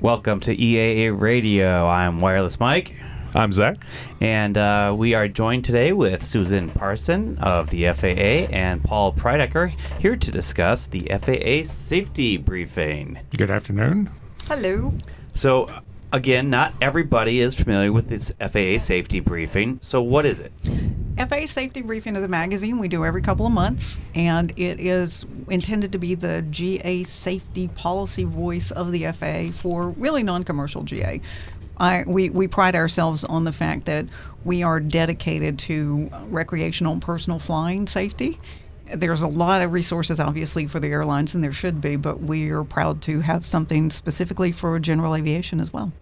Welcome to EAA Radio. I'm Wireless Mike. I'm Zach. And we are joined today with Susan Parson of the FAA and Paul Preidecker here to discuss the FAA safety briefing. Good afternoon. Hello. So, again, not everybody is familiar with this FAA safety briefing. So what is it? FAA Safety Briefing is a magazine we do every couple of months, and it is intended to be the GA safety policy voice of the FAA for really non-commercial GA. We pride ourselves on the fact that we are dedicated to recreational and personal flying safety. There's a lot of resources, obviously, for the airlines, and there should be, but we are proud to have something specifically for general aviation as well.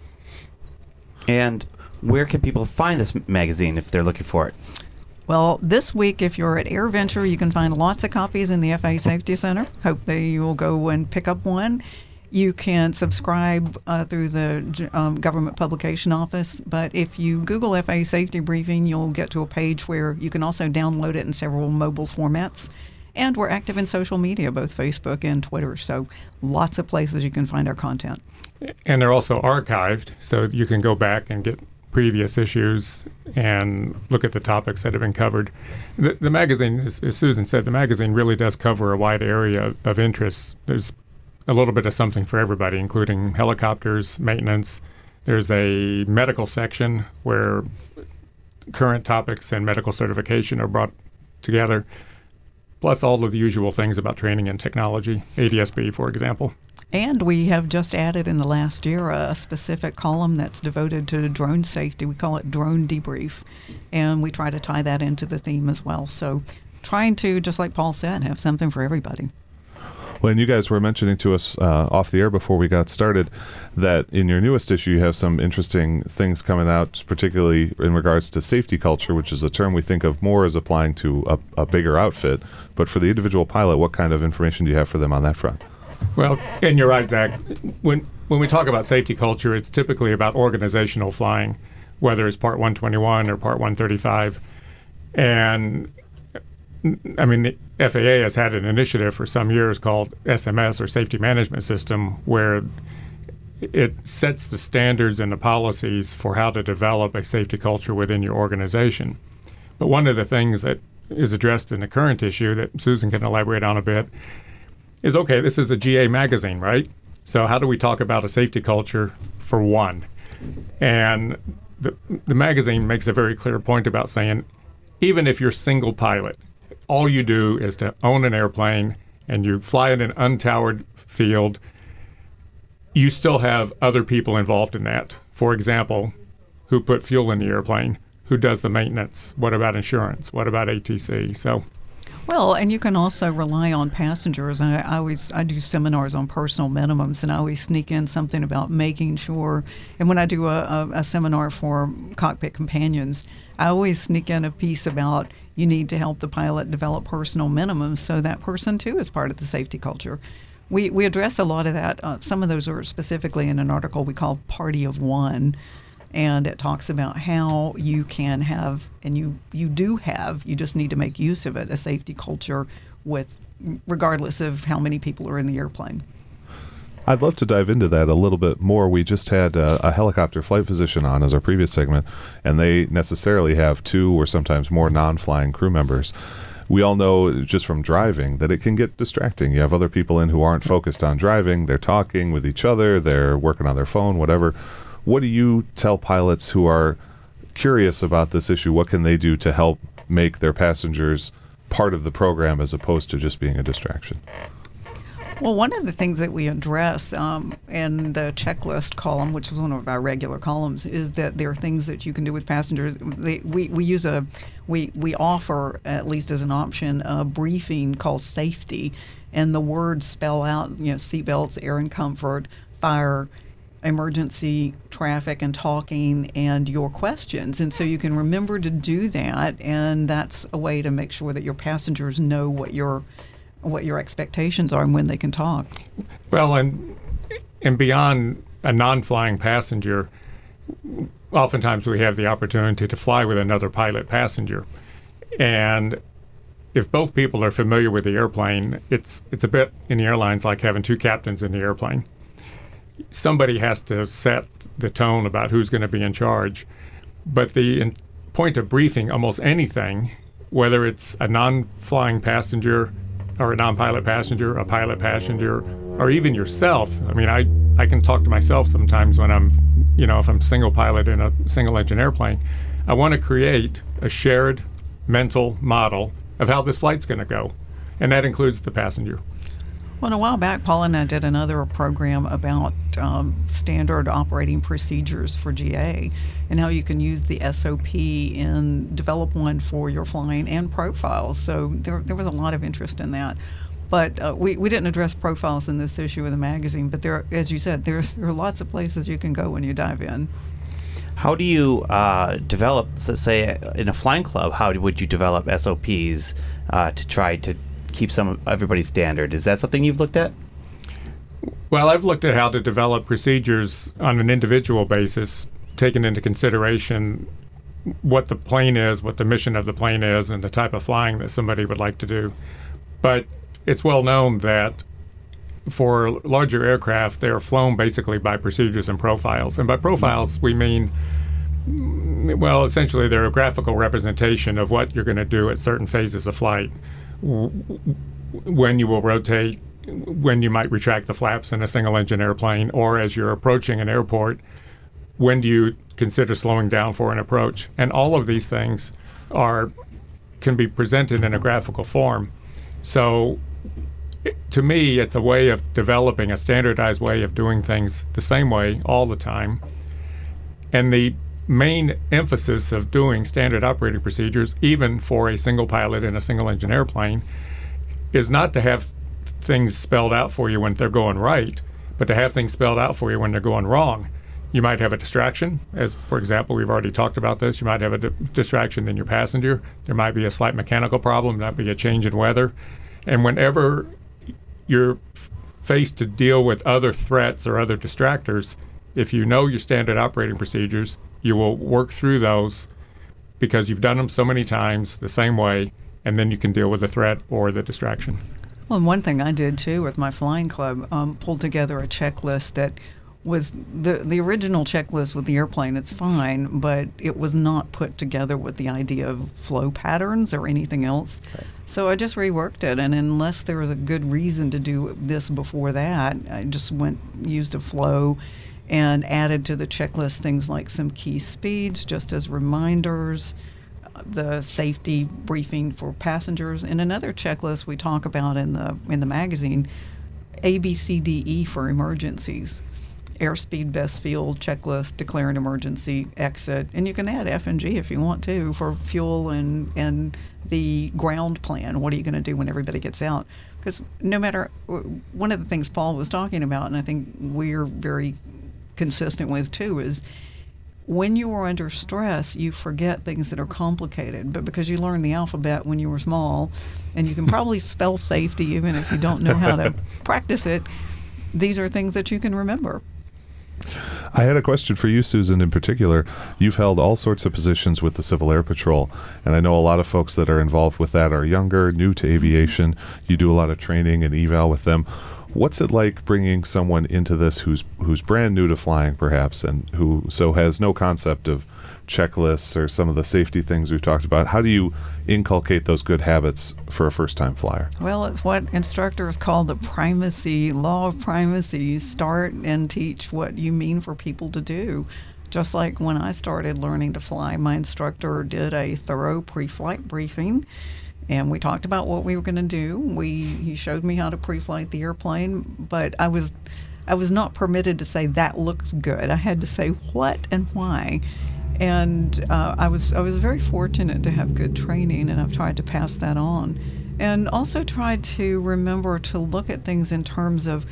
And where can people find this magazine if they're looking for it? Well, this week, if you're at AirVenture, you can find lots of copies in the FAA Safety Center. Hope that you will go and pick up one. You can subscribe through the government publication office, but if you Google FAA Safety Briefing, you'll get to a page where you can also download it in several mobile formats. And we're active in social media, both Facebook and Twitter, so lots of places you can find our content. And they're also archived, so you can go back and get previous issues and look at the topics that have been covered. The magazine, as Susan said, the magazine really does cover a wide area of interests. There's a little bit of something for everybody, including helicopters, maintenance. There's a medical section where current topics and medical certification are brought together, plus all of the usual things about training and technology, ADS-B, for example. And we have just added in the last year a specific column that's devoted to drone safety. We call it Drone Debrief, and we try to tie that into the theme as well. So trying to, just like Paul said, have something for everybody. When you guys were mentioning to us off the air before we got started that in your newest issue you have some interesting things coming out, particularly in regards to safety culture, which is a term we think of more as applying to a bigger outfit. But for the individual pilot, what kind of information do you have for them on that front? Well, and you're right, Zach. When we talk about safety culture, it's typically about organizational flying, whether it's Part 121 or Part 135. And I mean, the FAA has had an initiative for some years called SMS, or Safety Management System, where it sets the standards and the policies for how to develop a safety culture within your organization. But one of the things that is addressed in the current issue that Susan can elaborate on a bit is, okay, this is a GA magazine, right? So how do we talk about a safety culture for one? And the magazine makes a very clear point about saying, even if you're single pilot, all you do is to own an airplane and you fly in an untowered field, you still have other people involved in that. For example, who put fuel in the airplane? Who does the maintenance? What about insurance? What about ATC? So, well, and you can also rely on passengers. I do seminars on personal minimums, and I always sneak in something about making sure. And when I do a seminar for cockpit companions, I always sneak in a piece about you need to help the pilot develop personal minimums, so that person too is part of the safety culture. We address a lot of that. Some of those are specifically in an article we call Party of One. And it talks about how you can have, and you do have, you just need to make use of it, a safety culture regardless of how many people are in the airplane. I'd love to dive into that a little bit more. We just had a helicopter flight physician on as our previous segment, and they necessarily have two or sometimes more non-flying crew members. We all know just from driving that it can get distracting. You have other people in who aren't focused on driving. They're talking with each other. They're working on their phone, whatever. What do you tell pilots who are curious about this issue? What can they do to help make their passengers part of the program as opposed to just being a distraction? Well, one of the things that we address in the checklist column, which is one of our regular columns, is that there are things that you can do with passengers. We offer, at least as an option, a briefing called Safety, and the words spell out, seatbelts, air and comfort, fire, emergency, traffic, and talking, and your questions. And so you can remember to do that, and that's a way to make sure that your passengers know what your expectations are and when they can talk. Well, and beyond a non-flying passenger, oftentimes we have the opportunity to fly with another pilot passenger. And if both people are familiar with the airplane, it's a bit in the airlines like having two captains in the airplane. somebody has to set the tone about who's going to be in charge. But the point of briefing, almost anything, whether it's a non-flying passenger or a non-pilot passenger, a pilot passenger, or even yourself. I mean, I can talk to myself sometimes when I'm, if I'm single pilot in a single engine airplane. I want to create a shared mental model of how this flight's going to go, and that includes the passenger. Well, a while back, Paul and I did another program about standard operating procedures for GA and how you can use the SOP and develop one for your flying and profiles. So there was a lot of interest in that. But we didn't address profiles in this issue of the magazine. But there, as you said, there are lots of places you can go when you dive in. How do you develop, say, in a flying club, how would you develop SOPs to try to keep everybody's standard? Is that something you've looked at? Well, I've looked at how to develop procedures on an individual basis, taking into consideration what the plane is, what the mission of the plane is, and the type of flying that somebody would like to do. But it's well known that for larger aircraft, they are flown basically by procedures and profiles. And by profiles, we mean, well, essentially they're a graphical representation of what you're going to do at certain phases of flight. When you will rotate, when you might retract the flaps in a single engine airplane, or as you're approaching an airport, when do you consider slowing down for an approach? And all of these things can be presented in a graphical form. So to me, it's a way of developing a standardized way of doing things the same way all the time. And the main emphasis of doing standard operating procedures, even for a single pilot in a single engine airplane, is not to have things spelled out for you when they're going right, but to have things spelled out for you when they're going wrong. You might have a distraction, as for example, we've already talked about this. You might have a distraction in your passenger. There might be a slight mechanical problem. There might be a change in weather. And whenever you're faced to deal with other threats or other distractors, if you know your standard operating procedures, you will work through those because you've done them so many times the same way, and then you can deal with the threat or the distraction. Well, and one thing I did too with my flying club, pulled together a checklist that was the original checklist with the airplane. It's fine, but it was not put together with the idea of flow patterns or anything else. Right. So I just reworked it, and unless there was a good reason to do this before that, I just used a flow and added to the checklist things like some key speeds just as reminders, the safety briefing for passengers, and another checklist we talk about in the magazine, ABCDE for emergencies. Airspeed, best field, checklist, declare an emergency, exit, and you can add F and G if you want to for fuel and the ground plan. What are you going to do when everybody gets out? Because no matter, one of the things Paul was talking about, and I think we're very consistent with too, is when you are under stress, you forget things that are complicated. But because you learned the alphabet when you were small, and you can probably spell safety even if you don't know how to practice it, these are things that you can remember. I had a question for you, Susan, in particular. You've held all sorts of positions with the Civil Air Patrol, and I know a lot of folks that are involved with that are younger, new to aviation. You do a lot of training and eval with them. What's it like bringing someone into this who's brand new to flying, perhaps, and who so has no concept of checklists or some of the safety things we've talked about? How do you inculcate those good habits for a first-time flyer? Well, it's what instructors call the law of primacy. You start and teach what you mean for people to do. Just like when I started learning to fly, my instructor did a thorough pre-flight briefing, and we talked about what we were going to do. He showed me how to pre-flight the airplane, but I was not permitted to say that looks good. I had to say what and why. And I was very fortunate to have good training, and I've tried to pass that on. And also tried to remember to look at things in terms of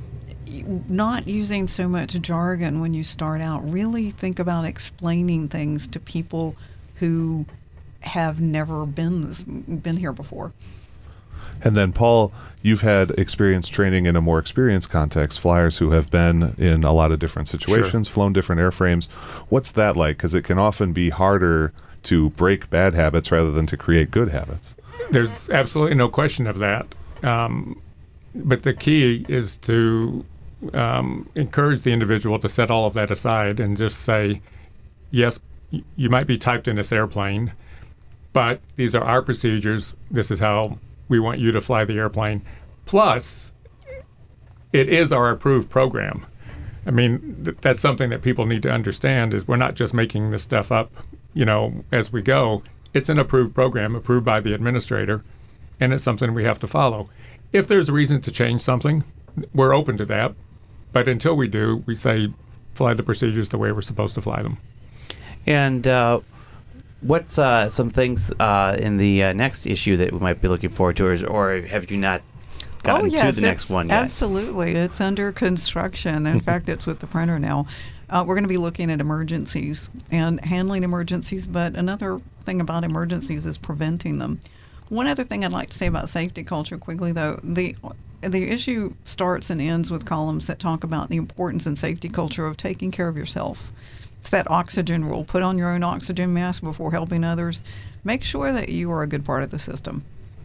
not using so much jargon when you start out. Really think about explaining things to people who have never been here before. And then, Paul, you've had experience training in a more experienced context, flyers who have been in a lot of different situations, flown different airframes. What's that like? Because it can often be harder to break bad habits rather than to create good habits. There's absolutely no question of that. But the key is to encourage the individual to set all of that aside and just say, yes, you might be typed in this airplane, but these are our procedures. This is how we want you to fly the airplane. Plus, it is our approved program. I mean, that's something that people need to understand is we're not just making this stuff up, as we go. It's an approved program, approved by the administrator, and it's something we have to follow. If there's a reason to change something, we're open to that. But until we do, we say fly the procedures the way we're supposed to fly them. And what's some things in the next issue that we might be looking forward to, or have you not gotten to the next one yet? Absolutely. It's under construction. In fact, it's with the printer now. We're going to be looking at emergencies and handling emergencies, but another thing about emergencies is preventing them. One other thing I'd like to say about safety culture quickly, though, the issue starts and ends with columns that talk about the importance in safety culture of taking care of yourself. It's that oxygen rule. Put on your own oxygen mask before helping others. Make sure that you are a good part of the system.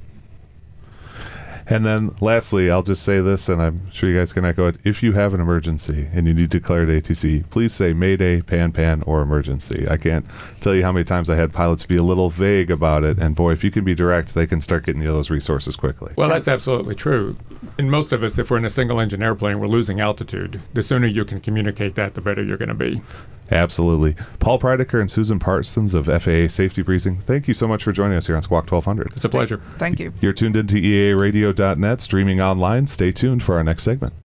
And then lastly, I'll just say this, and I'm sure you guys can echo it. If you have an emergency and you need to declare at ATC, please say Mayday, Pan, or emergency. I can't tell you how many times I had pilots be a little vague about it. And boy, if you can be direct, they can start getting you those resources quickly. Well, that's absolutely true. And most of us, if we're in a single engine airplane, we're losing altitude. The sooner you can communicate that, the better you're going to be. Absolutely. Paul Preidecker and Susan Parsons of FAA Safety Briefing, thank you so much for joining us here on Squawk 1200. It's a pleasure. Thank you. You're tuned into EARadio.net, streaming online. Stay tuned for our next segment.